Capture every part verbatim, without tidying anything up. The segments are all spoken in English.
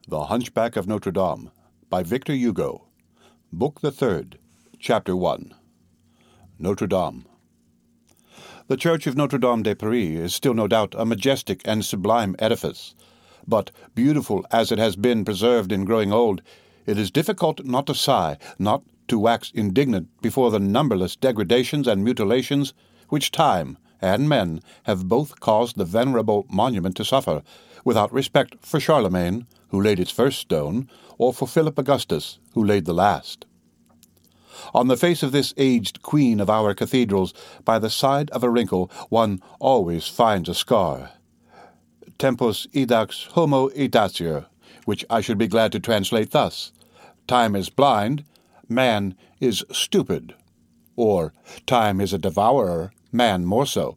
The Hunchback of Notre Dame, by Victor Hugo. Book the Third, Chapter One. Notre Dame. The Church of Notre Dame de Paris is still no doubt a majestic and sublime edifice, but beautiful as it has been preserved in growing old, it is difficult not to sigh, not to wax indignant before the numberless degradations and mutilations which time and men have both caused the venerable monument to suffer, without respect for Charlemagne, who laid its first stone, or for Philip Augustus, who laid the last. On the face of this aged queen of our cathedrals, by the side of a wrinkle, one always finds a scar. Tempus edax homo edacior, which I should be glad to translate thus: time is blind, man is stupid, or time is a devourer, man more so.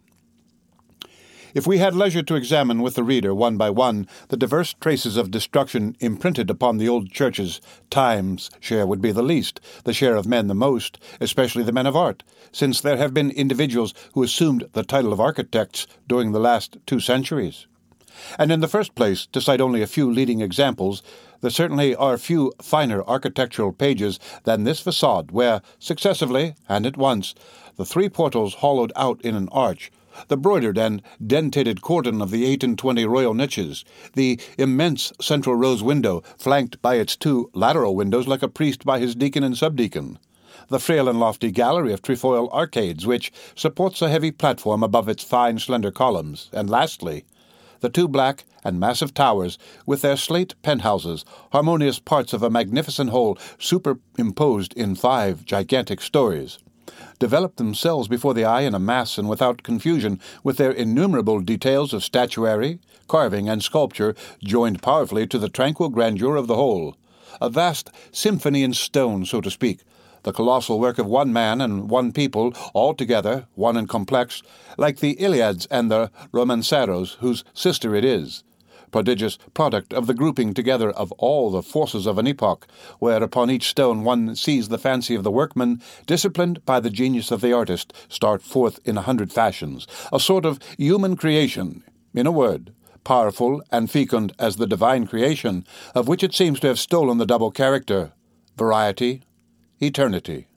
If we had leisure to examine with the reader, one by one, the diverse traces of destruction imprinted upon the old churches, time's share would be the least, the share of men the most, especially the men of art, since there have been individuals who assumed the title of architects during the last two centuries. And in the first place, to cite only a few leading examples, there certainly are few finer architectural pages than this facade, where, successively, and at once, the three portals hollowed out in an arch, the broidered and dentated cordon of the eight and twenty royal niches, the immense central rose window, flanked by its two lateral windows like a priest by his deacon and subdeacon, the frail and lofty gallery of trefoil arcades, which supports a heavy platform above its fine slender columns, and lastly, the two black and massive towers, with their slate penthouses, harmonious parts of a magnificent whole superimposed in five gigantic stories, developed themselves before the eye in a mass and without confusion, with their innumerable details of statuary, carving, and sculpture joined powerfully to the tranquil grandeur of the whole. A vast symphony in stone, so to speak, the colossal work of one man and one people, all together, one and complex, like the Iliads and the Romanceros, whose sister it is. Prodigious product of the grouping together of all the forces of an epoch, where upon each stone one sees the fancy of the workman, disciplined by the genius of the artist, start forth in a hundred fashions, a sort of human creation, in a word, powerful and fecund as the divine creation, of which it seems to have stolen the double character, variety, eternity.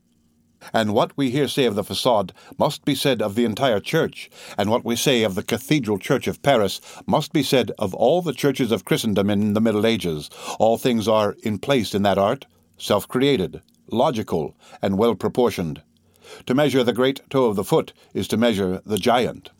And what we here say of the facade must be said of the entire church, and what we say of the Cathedral Church of Paris must be said of all the churches of Christendom in the Middle Ages. All things are in place in that art, self-created, logical, and well-proportioned. To measure the great toe of the foot is to measure the giant.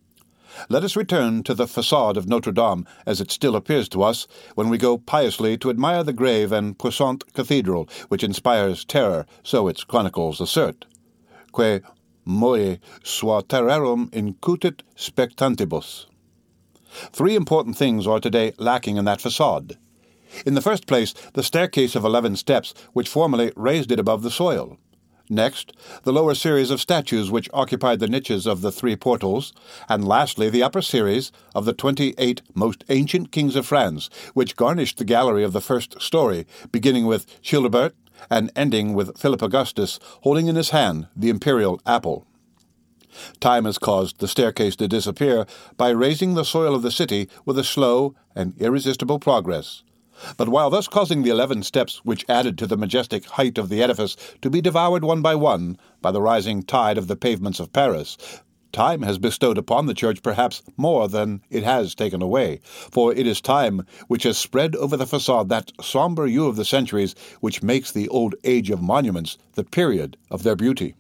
Let us return to the facade of Notre Dame as it still appears to us when we go piously to admire the grave and puissant cathedral which inspires terror, so its chronicles assert. Que moe sua terrarum incutit spectantibus. Three important things are today lacking in that facade. In the first place, the staircase of eleven steps which formerly raised it above the soil. Next, the lower series of statues which occupied the niches of the three portals, and lastly the upper series of the twenty-eight most ancient kings of France, which garnished the gallery of the first story, beginning with Childebert and ending with Philip Augustus, holding in his hand the imperial apple. Time has caused the staircase to disappear by raising the soil of the city with a slow and irresistible progress. But while thus causing the eleven steps which added to the majestic height of the edifice to be devoured one by one by the rising tide of the pavements of Paris, time has bestowed upon the church perhaps more than it has taken away, for it is time which has spread over the facade that sombre hue of the centuries which makes the old age of monuments the period of their beauty.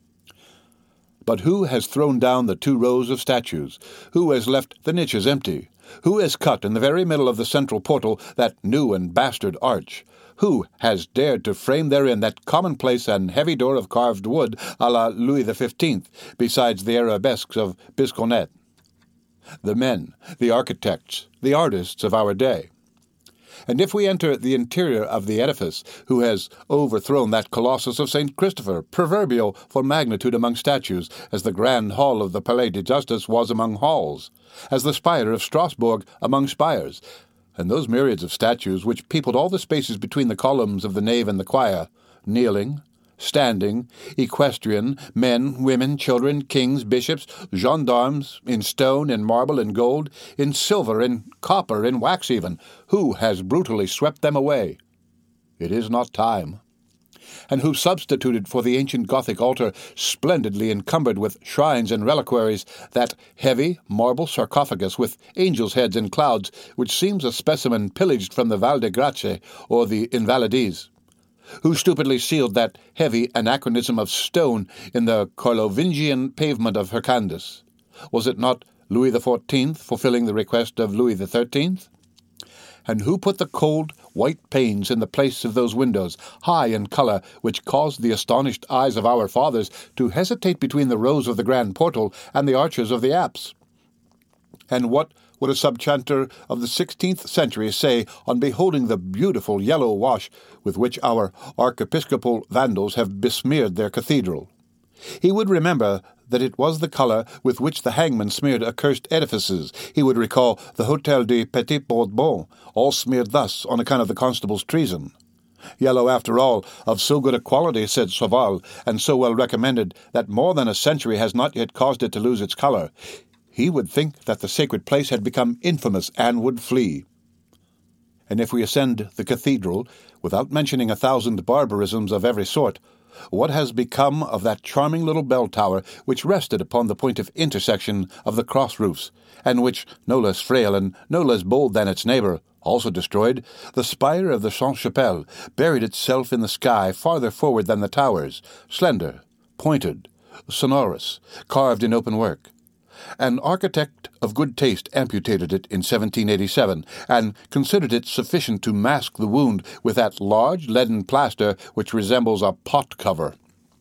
But who has thrown down the two rows of statues? Who has left the niches empty? Who has cut in the very middle of the central portal that new and bastard arch? Who has dared to frame therein that commonplace and heavy door of carved wood a la Louis the Fifteenth, besides the arabesques of Biscornet? The men, the architects, the artists of our day. And if we enter the interior of the edifice, who has overthrown that Colossus of Saint Christopher, proverbial for magnitude among statues, as the grand hall of the Palais de Justice was among halls, as the spire of Strasbourg among spires, and those myriads of statues which peopled all the spaces between the columns of the nave and the choir, kneeling, standing, equestrian, men, women, children, kings, bishops, gendarmes, in stone, in marble, in gold, in silver, in copper, in wax even. Who has brutally swept them away? It is not time. And who substituted for the ancient Gothic altar, splendidly encumbered with shrines and reliquaries, that heavy marble sarcophagus with angels' heads and clouds, which seems a specimen pillaged from the Val de Grace or the Invalides? Who stupidly sealed that heavy anachronism of stone in the Carlovingian pavement of Hercandus? Was it not Louis the Fourteenth fulfilling the request of Louis the Thirteenth? And who put the cold, white panes in the place of those windows, high in colour, which caused the astonished eyes of our fathers to hesitate between the rows of the grand portal and the arches of the apse? And what would a subchanter of the sixteenth century say on beholding the beautiful yellow wash with which our archiepiscopal vandals have besmeared their cathedral? He would remember that it was the colour with which the hangman smeared accursed edifices. He would recall the Hôtel du Petit Bourbon, all smeared thus on account of the constable's treason. Yellow, after all, of so good a quality, said Sauval, and so well recommended, that more than a century has not yet caused it to lose its colour. He would think that the sacred place had become infamous and would flee. And if we ascend the cathedral, without mentioning a thousand barbarisms of every sort, what has become of that charming little bell tower which rested upon the point of intersection of the cross roofs, and which, no less frail and no less bold than its neighbour, also destroyed, the spire of the Sainte-Chapelle, buried itself in the sky farther forward than the towers, slender, pointed, sonorous, carved in open work? An architect of good taste amputated it in seventeen eighty-seven, and considered it sufficient to mask the wound with that large leaden plaster which resembles a pot cover.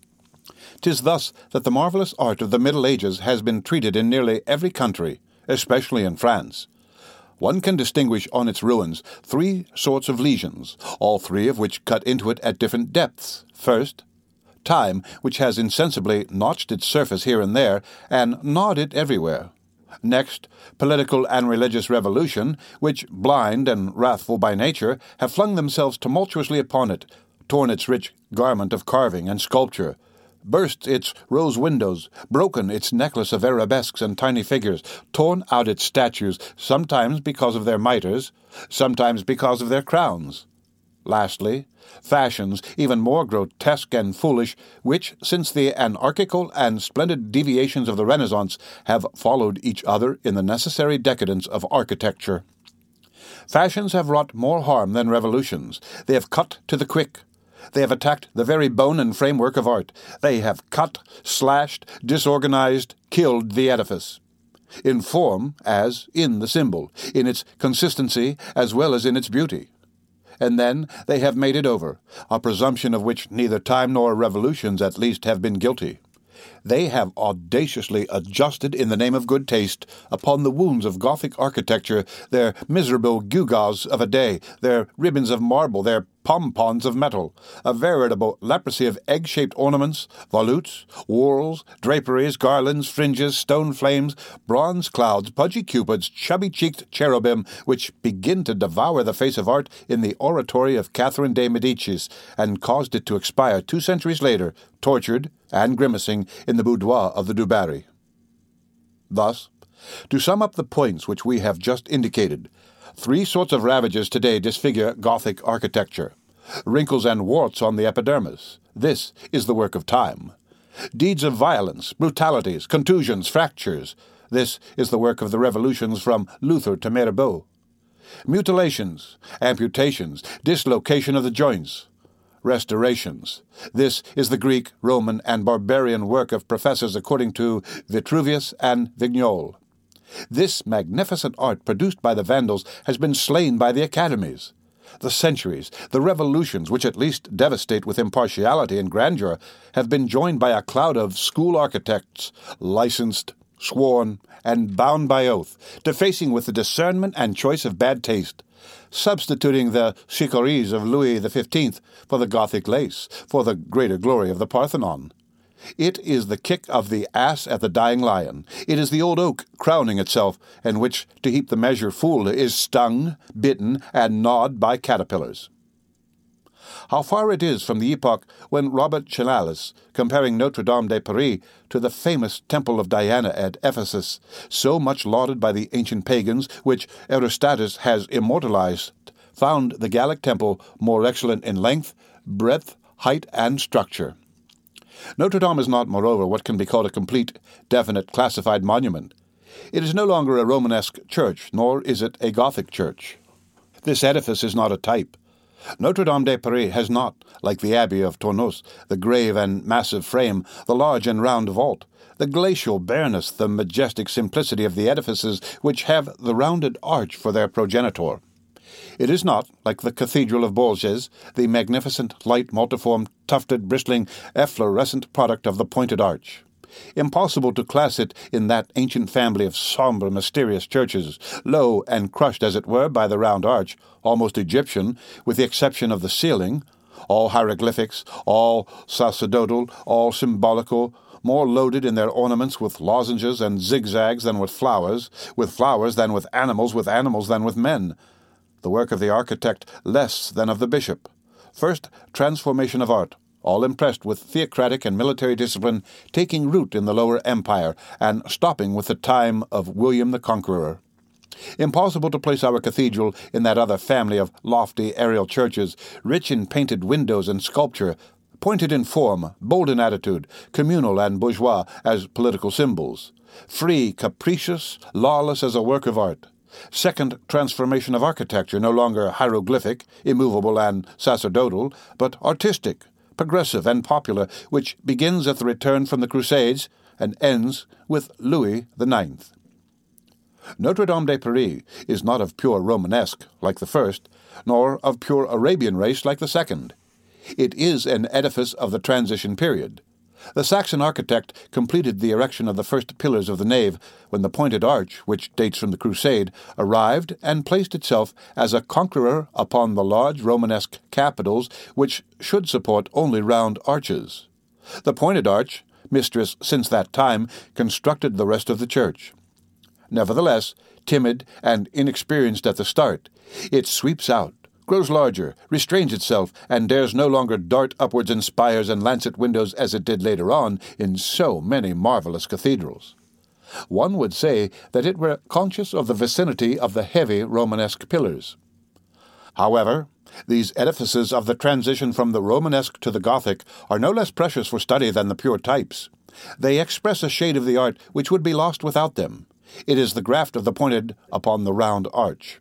'Tis thus that the marvellous art of the Middle Ages has been treated in nearly every country, especially in France. One can distinguish on its ruins three sorts of lesions, all three of which cut into it at different depths. First, time, which has insensibly notched its surface here and there, and gnawed it everywhere. Next, political and religious revolution, which, blind and wrathful by nature, have flung themselves tumultuously upon it, torn its rich garment of carving and sculpture, burst its rose windows, broken its necklace of arabesques and tiny figures, torn out its statues, sometimes because of their mitres, sometimes because of their crowns. Lastly, fashions even more grotesque and foolish, which, since the anarchical and splendid deviations of the Renaissance, have followed each other in the necessary decadence of architecture. Fashions have wrought more harm than revolutions. They have cut to the quick. They have attacked the very bone and framework of art. They have cut, slashed, disorganized, killed the edifice. In form as in the symbol, in its consistency as well as in its beauty. And then they have made it over, a presumption of which neither time nor revolutions at least have been guilty. They have audaciously adjusted in the name of good taste upon the wounds of Gothic architecture their miserable gewgaws of a day, their ribbons of marble, their pompons of metal, a veritable leprosy of egg-shaped ornaments, volutes, whorls, draperies, garlands, fringes, stone flames, bronze clouds, pudgy cupids, chubby-cheeked cherubim, which begin to devour the face of art in the oratory of Catherine de Medicis, and caused it to expire two centuries later, tortured and grimacing in the boudoir of the Du Barry. Thus, to sum up the points which we have just indicated, three sorts of ravages today disfigure Gothic architecture. Wrinkles and warts on the epidermis. This is the work of time. Deeds of violence, brutalities, contusions, fractures. This is the work of the revolutions from Luther to Mirabeau. Mutilations, amputations, dislocation of the joints. Restorations. This is the Greek, Roman, and barbarian work of professors according to Vitruvius and Vignole. This magnificent art produced by the Vandals has been slain by the academies. The centuries, the revolutions, which at least devastate with impartiality and grandeur, have been joined by a cloud of school architects, licensed, sworn, and bound by oath, defacing with the discernment and choice of bad taste, substituting the chicories of Louis the Fifteenth for the Gothic lace, for the greater glory of the Parthenon. It is the kick of the ass at the dying lion. It is the old oak crowning itself, and which, to heap the measure full, is stung, bitten, and gnawed by caterpillars. How far it is from the epoch when Robert Chialis, comparing Notre Dame de Paris to the famous Temple of Diana at Ephesus, so much lauded by the ancient pagans, which Herostratus has immortalized, found the Gallic temple more excellent in length, breadth, height, and structure. Notre Dame is not, moreover, what can be called a complete, definite, classified monument. It is no longer a Romanesque church, nor is it a Gothic church. This edifice is not a type. Notre Dame de Paris has not, like the Abbey of Tournos, the grave and massive frame, the large and round vault, the glacial bareness, the majestic simplicity of the edifices which have the rounded arch for their progenitor. It is not, like the Cathedral of Bourges, the magnificent, light, multiform, tufted, bristling, efflorescent product of the pointed arch. Impossible to class it in that ancient family of sombre, mysterious churches, low and crushed, as it were, by the round arch, almost Egyptian, with the exception of the ceiling, all hieroglyphics, all sacerdotal, all symbolical, more loaded in their ornaments with lozenges and zigzags than with flowers, with flowers than with animals, with animals than with men. The work of the architect less than of the bishop. First, transformation of art, all impressed with theocratic and military discipline, taking root in the lower empire, and stopping with the time of William the Conqueror. Impossible to place our cathedral in that other family of lofty aerial churches, rich in painted windows and sculpture, pointed in form, bold in attitude, communal and bourgeois as political symbols, free, capricious, lawless as a work of art. Second, transformation of architecture, no longer hieroglyphic, immovable and sacerdotal, but artistic, progressive and popular, which begins at the return from the Crusades and ends with Louis the Ninth. Notre Dame de Paris is not of pure Romanesque, like the first, nor of pure Arabian race, like the second. It is an edifice of the transition period. The Saxon architect completed the erection of the first pillars of the nave when the pointed arch, which dates from the Crusade, arrived and placed itself as a conqueror upon the large Romanesque capitals which should support only round arches. The pointed arch, mistress since that time, constructed the rest of the church. Nevertheless, timid and inexperienced at the start, it sweeps out, grows larger, restrains itself, and dares no longer dart upwards in spires and lancet windows as it did later on in so many marvelous cathedrals. One would say that it were conscious of the vicinity of the heavy Romanesque pillars. However, these edifices of the transition from the Romanesque to the Gothic are no less precious for study than the pure types. They express a shade of the art which would be lost without them. It is the graft of the pointed upon the round arch.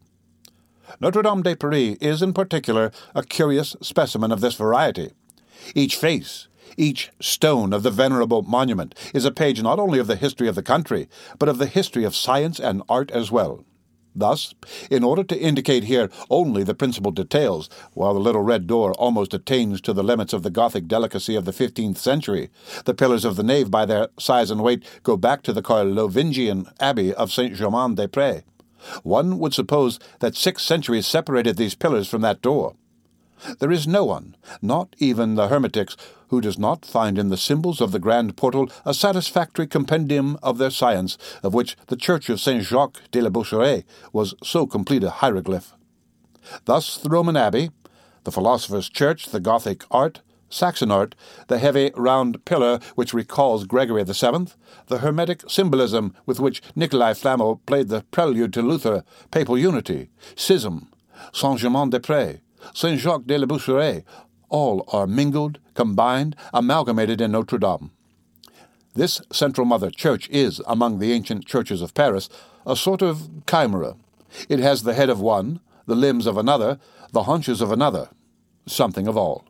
Notre Dame de Paris is, in particular, a curious specimen of this variety. Each face, each stone of the venerable monument is a page not only of the history of the country, but of the history of science and art as well. Thus, in order to indicate here only the principal details, while the little red door almost attains to the limits of the Gothic delicacy of the fifteenth century, the pillars of the nave by their size and weight go back to the Carlovingian abbey of Saint-Germain-des-Prés. One would suppose that six centuries separated these pillars from that door. There is no one, not even the hermetics, who does not find in the symbols of the grand portal a satisfactory compendium of their science, of which the church of Saint-Jacques de la Boucherie was so complete a hieroglyph. Thus the Roman abbey, the philosopher's church, the Gothic art, Saxon art, the heavy round pillar which recalls Gregory the Seventh, the hermetic symbolism with which Nicolas Flamel played the prelude to Luther, papal unity, schism, Saint-Germain-des-Prés, Saint-Jacques de la Boucherie, all are mingled, combined, amalgamated in Notre Dame. This Central Mother Church is, among the ancient churches of Paris, a sort of chimera. It has the head of one, the limbs of another, the haunches of another, something of all.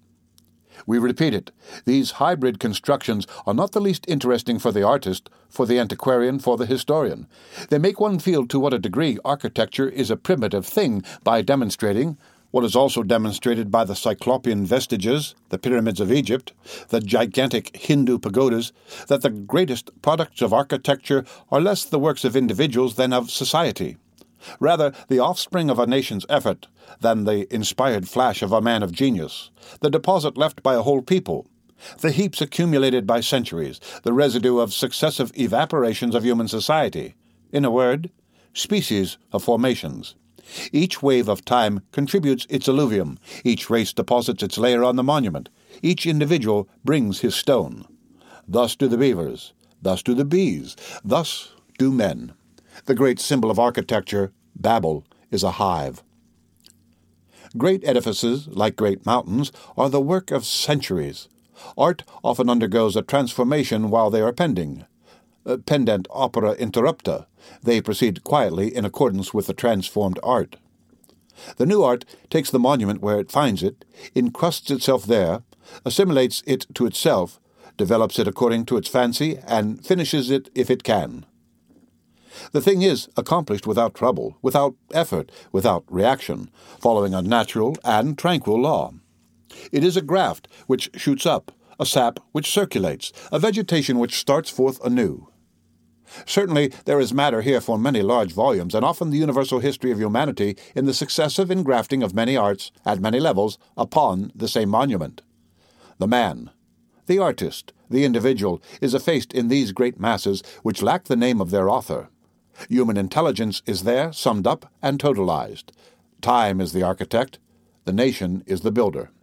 We repeat it, these hybrid constructions are not the least interesting for the artist, for the antiquarian, for the historian. They make one feel to what a degree architecture is a primitive thing by demonstrating, what is also demonstrated by the Cyclopean vestiges, the pyramids of Egypt, the gigantic Hindu pagodas, that the greatest products of architecture are less the works of individuals than of society. Rather the offspring of a nation's effort than the inspired flash of a man of genius, the deposit left by a whole people, the heaps accumulated by centuries, the residue of successive evaporations of human society. In a word, species of formations. Each wave of time contributes its alluvium. Each race deposits its layer on the monument. Each individual brings his stone. Thus do the beavers. Thus do the bees. Thus do men. The great symbol of architecture, Babel, is a hive. Great edifices, like great mountains, are the work of centuries. Art often undergoes a transformation while they are pending. Uh, pendent opera interrupta, they proceed quietly in accordance with the transformed art. The new art takes the monument where it finds it, incrusts itself there, assimilates it to itself, develops it according to its fancy, and finishes it if it can. The thing is accomplished without trouble, without effort, without reaction, following a natural and tranquil law. It is a graft which shoots up, a sap which circulates, a vegetation which starts forth anew. Certainly there is matter here for many large volumes, and often the universal history of humanity in the successive engrafting of many arts, at many levels, upon the same monument. The man, the artist, the individual, is effaced in these great masses which lack the name of their author. Human intelligence is there summed up and totalized. Time is the architect, the nation is the builder.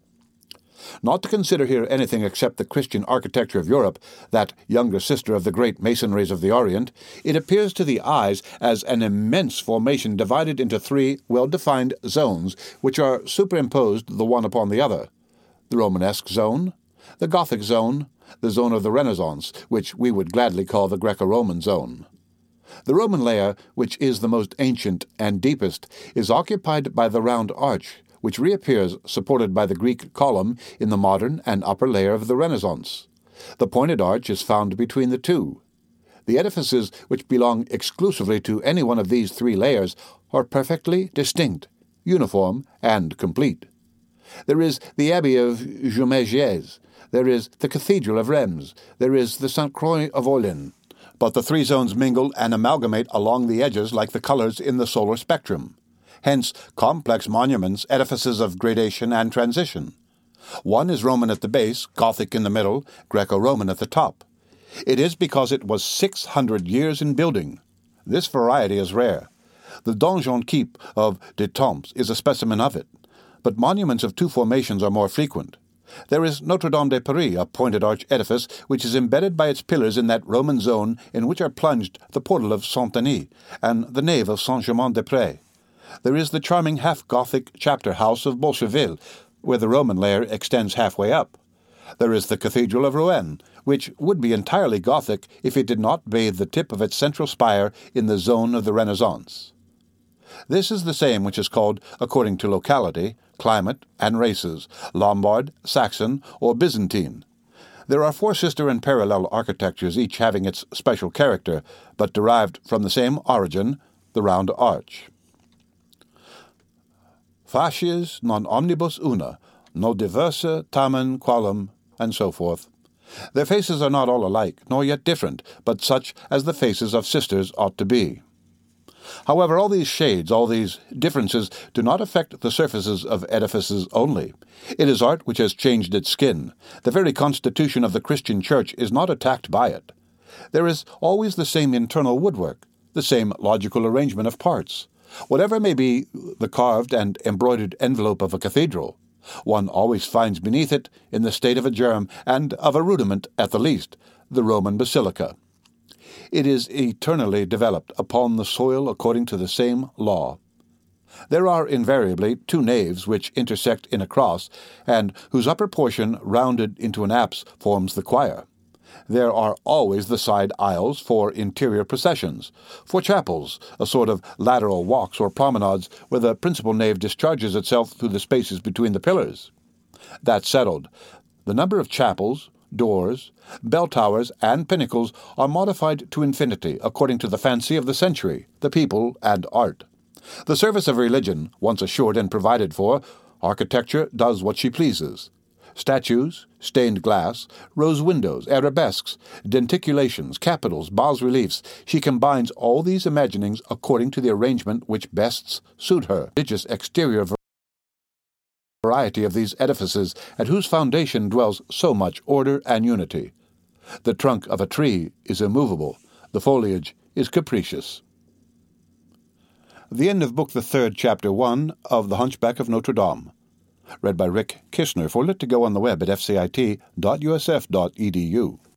Not to consider here anything except the Christian architecture of Europe, that younger sister of the great masonries of the Orient, it appears to the eyes as an immense formation divided into three well-defined zones, which are superimposed the one upon the other: the Romanesque zone, the Gothic zone, the zone of the Renaissance, which we would gladly call the Greco-Roman zone. The Roman layer, which is the most ancient and deepest, is occupied by the round arch, which reappears supported by the Greek column in the modern and upper layer of the Renaissance. The pointed arch is found between the two. The edifices which belong exclusively to any one of these three layers are perfectly distinct, uniform, and complete. There is the Abbey of Juméges, there is the Cathedral of Rheims, there is the Sainte Croix of Orléans, but the three zones mingle and amalgamate along the edges like the colors in the solar spectrum. Hence, complex monuments, edifices of gradation and transition. One is Roman at the base, Gothic in the middle, Greco-Roman at the top. It is because it was six hundred years in building. This variety is rare. The Donjon Keep of d'Etampes is a specimen of it, but monuments of two formations are more frequent. There is Notre-Dame de Paris, a pointed arch edifice, which is embedded by its pillars in that Roman zone in which are plunged the portal of Saint-Denis and the nave of Saint-Germain-des-Prés. There is the charming half-Gothic chapter house of Bolcheville, where the Roman layer extends halfway up. There is the Cathedral of Rouen, which would be entirely Gothic if it did not bathe the tip of its central spire in the zone of the Renaissance. This is the same which is called, according to locality, climate, and races, Lombard, Saxon, or Byzantine. There are four sister and parallel architectures, each having its special character, but derived from the same origin, the round arch. Facies non omnibus una, no diversa tamen qualum, and so forth. Their faces are not all alike, nor yet different, but such as the faces of sisters ought to be. However, all these shades, all these differences, do not affect the surfaces of edifices only. It is art which has changed its skin. The very constitution of the Christian Church is not attacked by it. There is always the same internal woodwork, the same logical arrangement of parts. Whatever may be the carved and embroidered envelope of a cathedral, one always finds beneath it, in the state of a germ, and of a rudiment at the least, the Roman basilica. It is eternally developed upon the soil according to the same law. There are invariably two naves which intersect in a cross, and whose upper portion, rounded into an apse, forms the choir. There are always the side aisles for interior processions, for chapels, a sort of lateral walks or promenades where the principal nave discharges itself through the spaces between the pillars. That settled, the number of chapels, doors, bell towers, and pinnacles are modified to infinity according to the fancy of the century, the people, and art. The service of religion, once assured and provided for, architecture does what she pleases. Statues, stained glass, rose windows, arabesques, denticulations, capitals, bas-reliefs, she combines all these imaginings according to the arrangement which best suit her. Religious exterior variety of these edifices, at whose foundation dwells so much order and unity. The trunk of a tree is immovable, the foliage is capricious. The end of Book the Third, Chapter one of The Hunchback of Notre Dame. Read by Rick Kishner for Lit to Go on the web at f c i t dot u s f dot e d u.